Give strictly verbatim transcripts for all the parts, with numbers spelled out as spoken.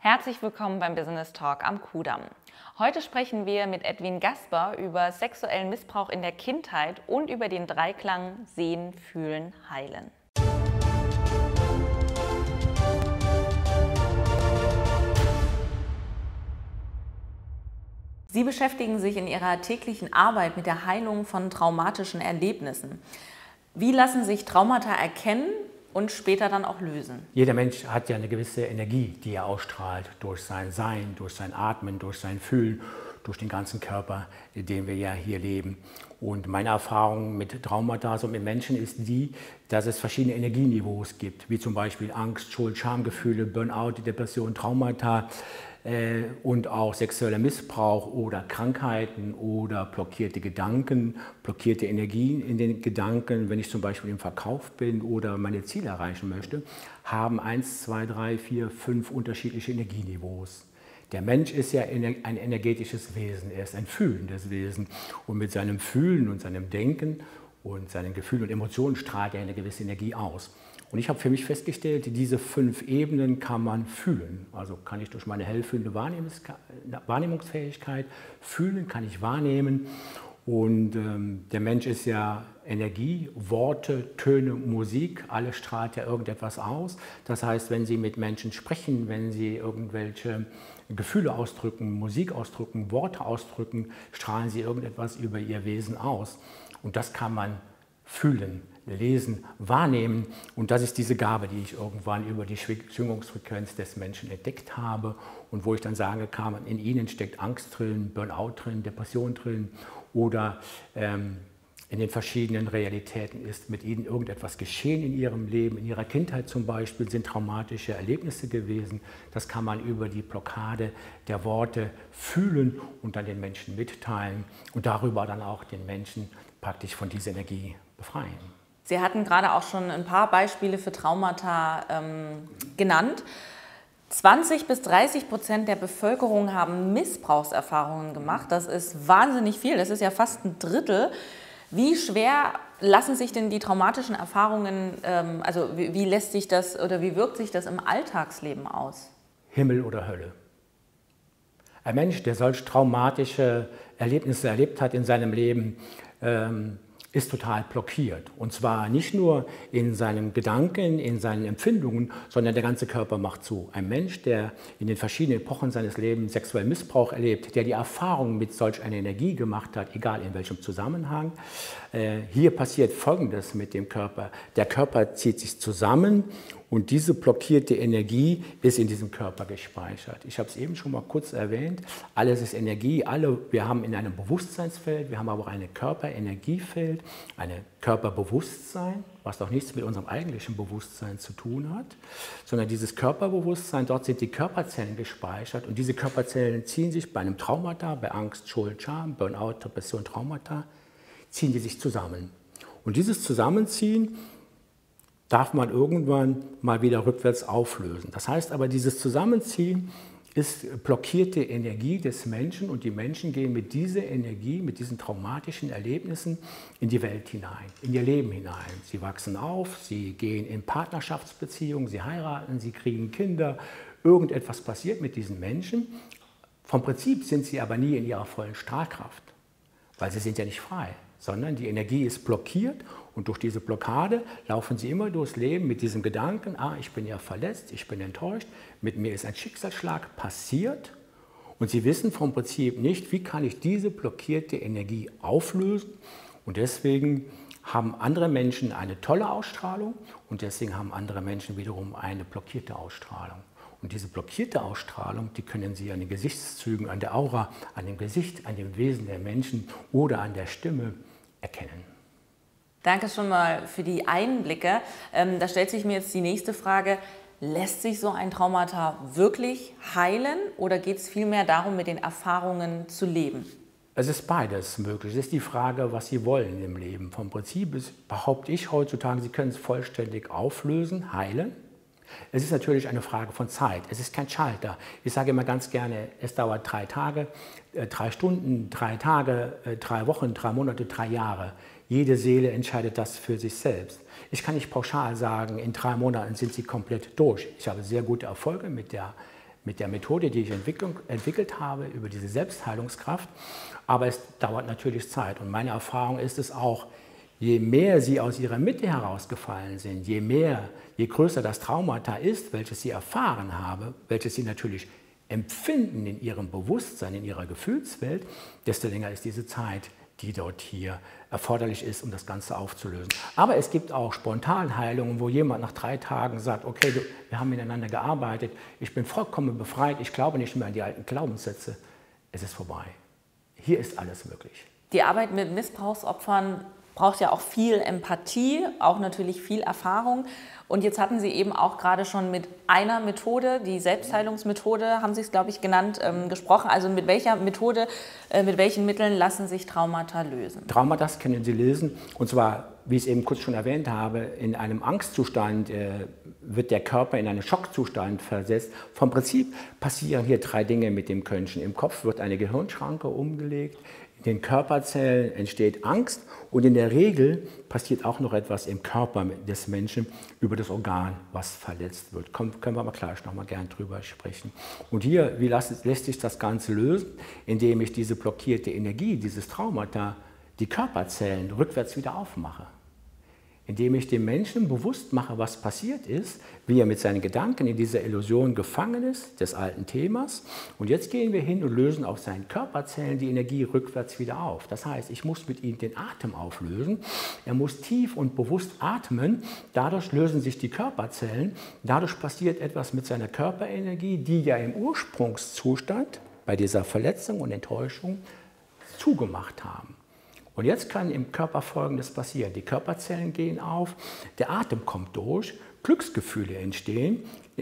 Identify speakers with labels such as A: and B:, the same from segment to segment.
A: Herzlich willkommen beim Business Talk am Kudamm. Heute sprechen wir mit Edwin Gasper über sexuellen Missbrauch in der Kindheit und über den Dreiklang Sehen, Fühlen, Heilen. Sie beschäftigen sich in Ihrer täglichen Arbeit mit der Heilung von traumatischen Erlebnissen. Wie lassen sich Traumata erkennen und später dann auch lösen?
B: Jeder Mensch hat ja eine gewisse Energie, die er ausstrahlt durch sein Sein, durch sein Atmen, durch sein Fühlen, durch den ganzen Körper, in dem wir ja hier leben. Und meine Erfahrung mit Traumata und mit Menschen ist die, dass es verschiedene Energieniveaus gibt, wie zum Beispiel Angst, Schuld, Schamgefühle, Burnout, Depression, Traumata äh, und auch sexueller Missbrauch oder Krankheiten oder blockierte Gedanken, blockierte Energien in den Gedanken, wenn ich zum Beispiel im Verkauf bin oder meine Ziele erreichen möchte, haben eins, zwei, drei, vier, fünf unterschiedliche Energieniveaus. Der Mensch ist ja ein energetisches Wesen, er ist ein fühlendes Wesen und mit seinem Fühlen und seinem Denken und seinen Gefühlen und Emotionen strahlt er eine gewisse Energie aus. Und ich habe für mich festgestellt, diese fünf Ebenen kann man fühlen. Also kann ich durch meine hellfühlende Wahrnehmungsfähigkeit fühlen, kann ich wahrnehmen. Und ähm, der Mensch ist ja Energie, Worte, Töne, Musik, alles strahlt ja irgendetwas aus. Das heißt, wenn Sie mit Menschen sprechen, wenn Sie irgendwelche Gefühle ausdrücken, Musik ausdrücken, Worte ausdrücken, strahlen Sie irgendetwas über Ihr Wesen aus. Und das kann man fühlen, lesen, wahrnehmen. Und das ist diese Gabe, die ich irgendwann über die Schwingungsfrequenz des Menschen entdeckt habe und wo ich dann sagen kann, in Ihnen steckt Angst drin, Burnout drin, Depression drin oder ähm, in den verschiedenen Realitäten ist mit Ihnen irgendetwas geschehen in Ihrem Leben. In Ihrer Kindheit zum Beispiel sind traumatische Erlebnisse gewesen. Das kann man über die Blockade der Worte fühlen und dann den Menschen mitteilen und darüber dann auch den Menschen praktisch von dieser Energie befreien.
A: Sie hatten gerade auch schon ein paar Beispiele für Traumata ähm, genannt. zwanzig bis dreißig Prozent der Bevölkerung haben Missbrauchserfahrungen gemacht. Das ist wahnsinnig viel, das ist ja fast ein Drittel. Wie schwer lassen sich denn die traumatischen Erfahrungen, ähm, also wie, wie lässt sich das oder wie wirkt sich das im Alltagsleben aus?
B: Himmel oder Hölle. Ein Mensch, der solch traumatische Erlebnisse erlebt hat in seinem Leben, ähm, ist total blockiert. Und zwar nicht nur in seinen Gedanken, in seinen Empfindungen, sondern der ganze Körper macht zu. Ein Mensch, der in den verschiedenen Epochen seines Lebens sexuellen Missbrauch erlebt, der die Erfahrung mit solch einer Energie gemacht hat, egal in welchem Zusammenhang. Äh, hier passiert Folgendes mit dem Körper. Der Körper zieht sich zusammen und diese blockierte Energie ist in diesem Körper gespeichert. Ich habe es eben schon mal kurz erwähnt. Alles ist Energie. Alle, wir haben in einem Bewusstseinsfeld, wir haben aber auch ein Körperenergiefeld, ein Körperbewusstsein, was doch nichts mit unserem eigentlichen Bewusstsein zu tun hat, sondern dieses Körperbewusstsein, dort sind die Körperzellen gespeichert und diese Körperzellen ziehen sich bei einem Traumata, bei Angst, Schuld, Scham, Burnout, Depression, Traumata, ziehen die sich zusammen. Und dieses Zusammenziehen darf man irgendwann mal wieder rückwärts auflösen. Das heißt aber, dieses Zusammenziehen ist blockierte Energie des Menschen und die Menschen gehen mit dieser Energie, mit diesen traumatischen Erlebnissen in die Welt hinein, in ihr Leben hinein. Sie wachsen auf, sie gehen in Partnerschaftsbeziehungen, sie heiraten, sie kriegen Kinder, irgendetwas passiert mit diesen Menschen. Vom Prinzip sind sie aber nie in ihrer vollen Strahlkraft, weil sie sind ja nicht frei, sondern die Energie ist blockiert und durch diese Blockade laufen sie immer durchs Leben mit diesem Gedanken, ah, ich bin ja verletzt, ich bin enttäuscht, mit mir ist ein Schicksalsschlag passiert und sie wissen vom Prinzip nicht, wie kann ich diese blockierte Energie auflösen und deswegen haben andere Menschen eine tolle Ausstrahlung und deswegen haben andere Menschen wiederum eine blockierte Ausstrahlung. Und diese blockierte Ausstrahlung, die können Sie an den Gesichtszügen, an der Aura, an dem Gesicht, an dem Wesen der Menschen oder an der Stimme erkennen.
A: Danke schon mal für die Einblicke. Ähm, da stellt sich mir jetzt die nächste Frage. Lässt sich so ein Traumata wirklich heilen oder geht es vielmehr darum, mit den Erfahrungen zu leben?
B: Es ist beides möglich. Es ist die Frage, was Sie wollen im Leben. Vom Prinzip ist, behaupte ich heutzutage, Sie können es vollständig auflösen, heilen. Es ist natürlich eine Frage von Zeit. Es ist kein Schalter. Ich sage immer ganz gerne, es dauert drei Tage, äh, drei Stunden, drei Tage, äh, drei Wochen, drei Monate, drei Jahre. Jede Seele entscheidet das für sich selbst. Ich kann nicht pauschal sagen, in drei Monaten sind Sie komplett durch. Ich habe sehr gute Erfolge mit der mit der Methode, die ich entwickelt habe, über diese Selbstheilungskraft. Aber es dauert natürlich Zeit. Und meine Erfahrung ist es auch, je mehr Sie aus Ihrer Mitte herausgefallen sind, je mehr, je größer das Traumata ist, welches Sie erfahren haben, welches Sie natürlich empfinden in Ihrem Bewusstsein, in Ihrer Gefühlswelt, desto länger ist diese Zeit, die dort hier erforderlich ist, um das Ganze aufzulösen. Aber es gibt auch Spontanheilungen, wo jemand nach drei Tagen sagt, okay, du, wir haben miteinander gearbeitet, ich bin vollkommen befreit, ich glaube nicht mehr an die alten Glaubenssätze, es ist vorbei. Hier ist alles möglich.
A: Die Arbeit mit Missbrauchsopfern braucht ja auch viel Empathie, auch natürlich viel Erfahrung. Und jetzt hatten Sie eben auch gerade schon mit einer Methode, die Selbstheilungsmethode, haben Sie es, glaube ich, genannt, ähm, gesprochen. Also mit welcher Methode, äh, mit welchen Mitteln lassen sich Traumata lösen?
B: Traumata können Sie lösen, und zwar, wie ich es eben kurz schon erwähnt habe, in einem Angstzustand äh, wird der Körper in einen Schockzustand versetzt. Vom Prinzip passieren hier drei Dinge mit dem Könnchen. Im Kopf wird eine Gehirnschranke umgelegt, in den Körperzellen entsteht Angst und in der Regel passiert auch noch etwas im Körper des Menschen über das Organ, was verletzt wird. Können, können wir aber gleich noch mal gern drüber sprechen. Und hier, wie lässt, lässt sich das Ganze lösen? Indem ich diese blockierte Energie, dieses Traumata, die Körperzellen rückwärts wieder aufmache. Indem ich dem Menschen bewusst mache, was passiert ist, wie er mit seinen Gedanken in dieser Illusion gefangen ist, des alten Themas. Und jetzt gehen wir hin und lösen auf seinen Körperzellen die Energie rückwärts wieder auf. Das heißt, ich muss mit ihm den Atem auflösen. Er muss tief und bewusst atmen. Dadurch lösen sich die Körperzellen. Dadurch passiert etwas mit seiner Körperenergie, die ja im Ursprungszustand bei dieser Verletzung und Enttäuschung zugemacht haben. Und jetzt kann im Körper Folgendes passieren. Die Körperzellen gehen auf, der Atem kommt durch, Glücksgefühle entstehen.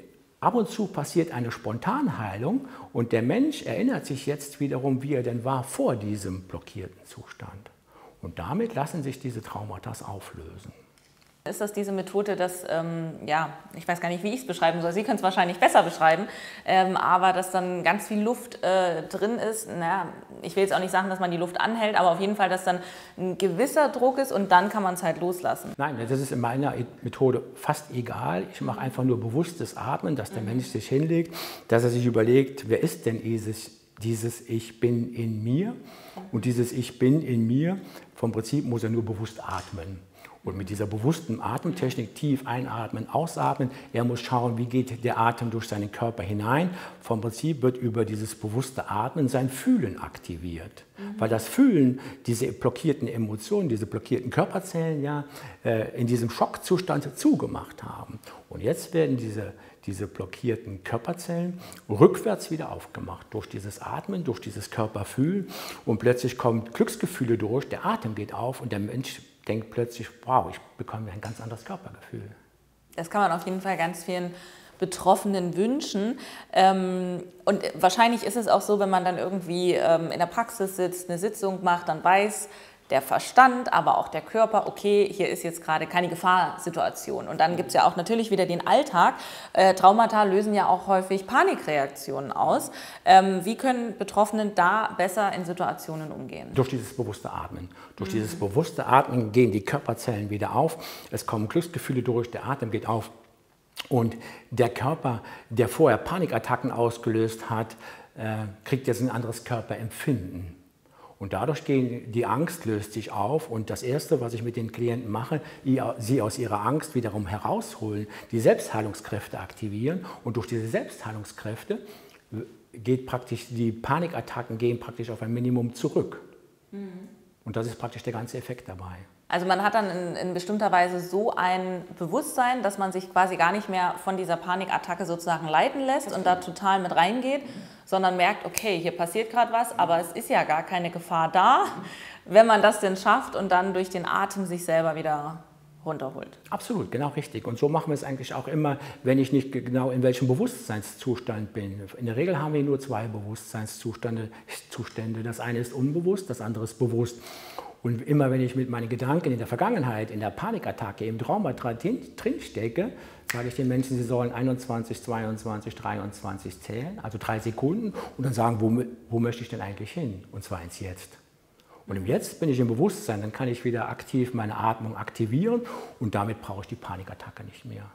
B: Ab und zu passiert eine Spontanheilung und der Mensch erinnert sich jetzt wiederum, wie er denn war vor diesem blockierten Zustand. Und damit lassen sich diese Traumata auflösen.
A: Ist das diese Methode, dass, ähm, ja, ich weiß gar nicht, wie ich es beschreiben soll, Sie können es wahrscheinlich besser beschreiben, ähm, aber dass dann ganz viel Luft äh, drin ist, naja, ich will jetzt auch nicht sagen, dass man die Luft anhält, aber auf jeden Fall, dass dann ein gewisser Druck ist und dann kann man es halt loslassen.
B: Nein, das ist in meiner Methode fast egal. Ich mache einfach nur bewusstes Atmen, dass der mhm. Mensch sich hinlegt, dass er sich überlegt, wer ist denn dieses, dieses Ich bin in mir? Und dieses Ich bin in mir, vom Prinzip muss er nur bewusst atmen. Und mit dieser bewussten Atemtechnik tief einatmen, ausatmen, er muss schauen, wie geht der Atem durch seinen Körper hinein. Vom Prinzip wird über dieses bewusste Atmen sein Fühlen aktiviert. Mhm. Weil das Fühlen, diese blockierten Emotionen, diese blockierten Körperzellen ja in diesem Schockzustand zugemacht haben. Und jetzt werden diese, diese blockierten Körperzellen rückwärts wieder aufgemacht. Durch dieses Atmen, durch dieses Körperfühlen. Und plötzlich kommen Glücksgefühle durch, der Atem geht auf und der Mensch denkt plötzlich, wow, ich bekomme ein ganz anderes Körpergefühl.
A: Das kann man auf jeden Fall ganz vielen Betroffenen wünschen. Und wahrscheinlich ist es auch so, wenn man dann irgendwie in der Praxis sitzt, eine Sitzung macht, dann weiß der Verstand, aber auch der Körper, okay, hier ist jetzt gerade keine Gefahrsituation. Und dann gibt es ja auch natürlich wieder den Alltag. Äh, Traumata lösen ja auch häufig Panikreaktionen aus. Ähm, wie können Betroffenen da besser in Situationen umgehen?
B: Durch dieses bewusste Atmen. Durch mhm. dieses bewusste Atmen gehen die Körperzellen wieder auf. Es kommen Glücksgefühle durch, der Atem geht auf. Und der Körper, der vorher Panikattacken ausgelöst hat, äh, kriegt jetzt ein anderes Körperempfinden. Und dadurch gehen, die Angst löst sich auf und das Erste, was ich mit den Klienten mache, sie aus ihrer Angst wiederum herausholen, die Selbstheilungskräfte aktivieren und durch diese Selbstheilungskräfte geht praktisch, die Panikattacken gehen praktisch auf ein Minimum zurück. Mhm. Und das ist praktisch der ganze Effekt dabei.
A: Also man hat dann in, in bestimmter Weise so ein Bewusstsein, dass man sich quasi gar nicht mehr von dieser Panikattacke sozusagen leiten lässt und da total mit reingeht, sondern merkt, okay, hier passiert gerade was, aber es ist ja gar keine Gefahr da, wenn man das denn schafft und dann durch den Atem sich selber wieder runterholt.
B: Absolut, genau richtig. Und so machen wir es eigentlich auch immer, wenn ich nicht genau in welchem Bewusstseinszustand bin. In der Regel haben wir nur zwei Bewusstseinszustände. Zustände. Das eine ist unbewusst, das andere ist bewusst. Und immer wenn ich mit meinen Gedanken in der Vergangenheit, in der Panikattacke, im Traumata drinstecke, sage ich den Menschen, sie sollen einundzwanzig, zweiundzwanzig, dreiundzwanzig zählen, also drei Sekunden, und dann sagen, wo, wo möchte ich denn eigentlich hin? Und zwar ins Jetzt. Und im Jetzt bin ich im Bewusstsein, dann kann ich wieder aktiv meine Atmung aktivieren und damit brauche ich die Panikattacke nicht mehr.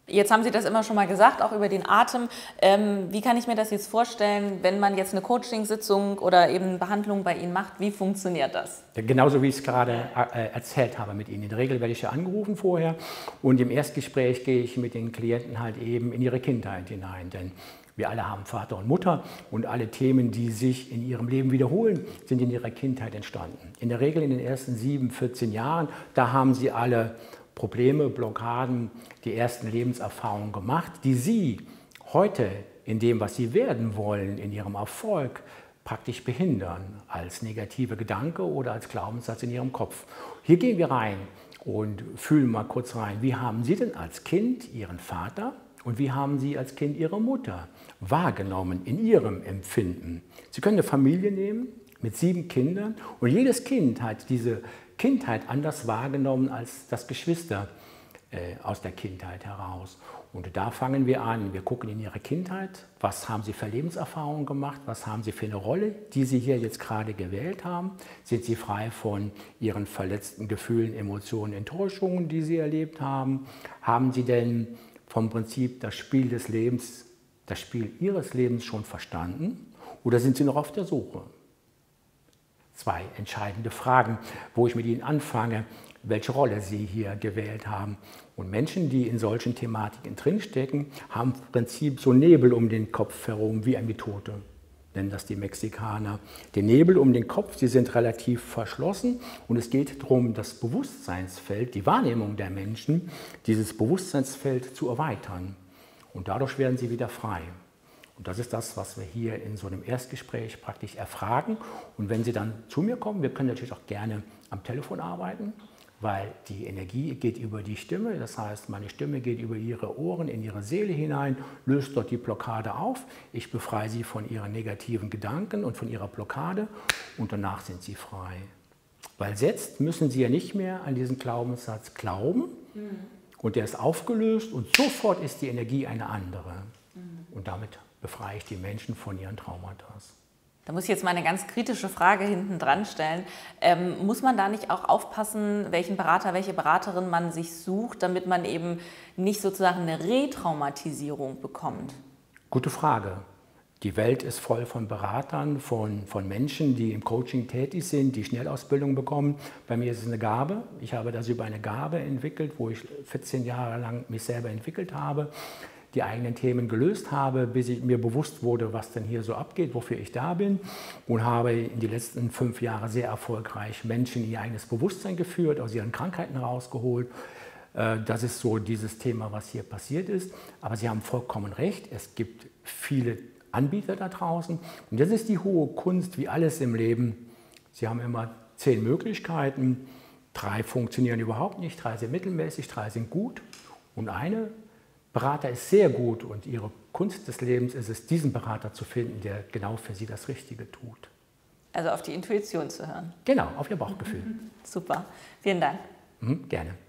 A: Jetzt haben Sie das immer schon mal gesagt, auch über den Atem. Ähm, wie kann ich mir das jetzt vorstellen, wenn man jetzt eine Coaching-Sitzung oder eben Behandlung bei Ihnen macht? Wie funktioniert das?
B: Ja, genauso wie ich es gerade äh, erzählt habe mit Ihnen. In der Regel werde ich ja angerufen vorher und im Erstgespräch gehe ich mit den Klienten halt eben in ihre Kindheit hinein. Denn wir alle haben Vater und Mutter und alle Themen, die sich in ihrem Leben wiederholen, sind in ihrer Kindheit entstanden. In der Regel in den ersten sieben, vierzehn Jahren, da haben sie alle Probleme, Blockaden, die ersten Lebenserfahrungen gemacht, die Sie heute in dem, was Sie werden wollen, in Ihrem Erfolg praktisch behindern, als negative Gedanke oder als Glaubenssatz in Ihrem Kopf. Hier gehen wir rein und fühlen mal kurz rein, wie haben Sie denn als Kind Ihren Vater und wie haben Sie als Kind Ihre Mutter wahrgenommen in Ihrem Empfinden? Sie können eine Familie nehmen mit sieben Kindern und jedes Kind hat diese Kindheit anders wahrgenommen als das Geschwister äh, aus der Kindheit heraus. Und da fangen wir an. Wir gucken in ihre Kindheit, was haben sie für Lebenserfahrungen gemacht, was haben sie für eine Rolle, die sie hier jetzt gerade gewählt haben. Sind sie frei von ihren verletzten Gefühlen, Emotionen, Enttäuschungen, die sie erlebt haben? Haben sie denn vom Prinzip das Spiel des Lebens, das Spiel ihres Lebens schon verstanden? Oder sind sie noch auf der Suche? Zwei entscheidende Fragen, wo ich mit Ihnen anfange, welche Rolle Sie hier gewählt haben. Und Menschen, die in solchen Thematiken drinstecken, haben im Prinzip so Nebel um den Kopf herum, wie ein Tote, nennen das die Mexikaner. Den Nebel um den Kopf, sie sind relativ verschlossen und es geht darum, das Bewusstseinsfeld, die Wahrnehmung der Menschen, dieses Bewusstseinsfeld zu erweitern. Und dadurch werden sie wieder frei. Und das ist das, was wir hier in so einem Erstgespräch praktisch erfragen. Und wenn Sie dann zu mir kommen, wir können natürlich auch gerne am Telefon arbeiten, weil die Energie geht über die Stimme. Das heißt, meine Stimme geht über Ihre Ohren in Ihre Seele hinein, löst dort die Blockade auf. Ich befreie Sie von Ihren negativen Gedanken und von Ihrer Blockade und danach sind Sie frei. Weil jetzt müssen Sie ja nicht mehr an diesen Glaubenssatz glauben mhm. und der ist aufgelöst und sofort ist die Energie eine andere. Mhm. Und damit befreie ich die Menschen von ihren Traumata.
A: Da muss ich jetzt mal eine ganz kritische Frage hinten dran stellen. Ähm, muss man da nicht auch aufpassen, welchen Berater, welche Beraterin man sich sucht, damit man eben nicht sozusagen eine Retraumatisierung bekommt?
B: Gute Frage. Die Welt ist voll von Beratern, von, von Menschen, die im Coaching tätig sind, die Schnellausbildung bekommen. Bei mir ist es eine Gabe. Ich habe das über eine Gabe entwickelt, wo ich vierzehn Jahre lang mich selber entwickelt habe, die eigenen Themen gelöst habe, bis ich mir bewusst wurde, was denn hier so abgeht, wofür ich da bin und habe in die letzten fünf Jahre sehr erfolgreich Menschen in ihr eigenes Bewusstsein geführt, aus ihren Krankheiten rausgeholt. Das ist so dieses Thema, was hier passiert ist. Aber Sie haben vollkommen recht, es gibt viele Anbieter da draußen und das ist die hohe Kunst, wie alles im Leben. Sie haben immer zehn Möglichkeiten, drei funktionieren überhaupt nicht, drei sind mittelmäßig, drei sind gut und eine Berater ist sehr gut und Ihre Kunst des Lebens ist es, diesen Berater zu finden, der genau für Sie das Richtige tut.
A: Also auf die Intuition zu hören.
B: Genau, auf Ihr Bauchgefühl.
A: Super, vielen Dank.
B: Mhm, gerne.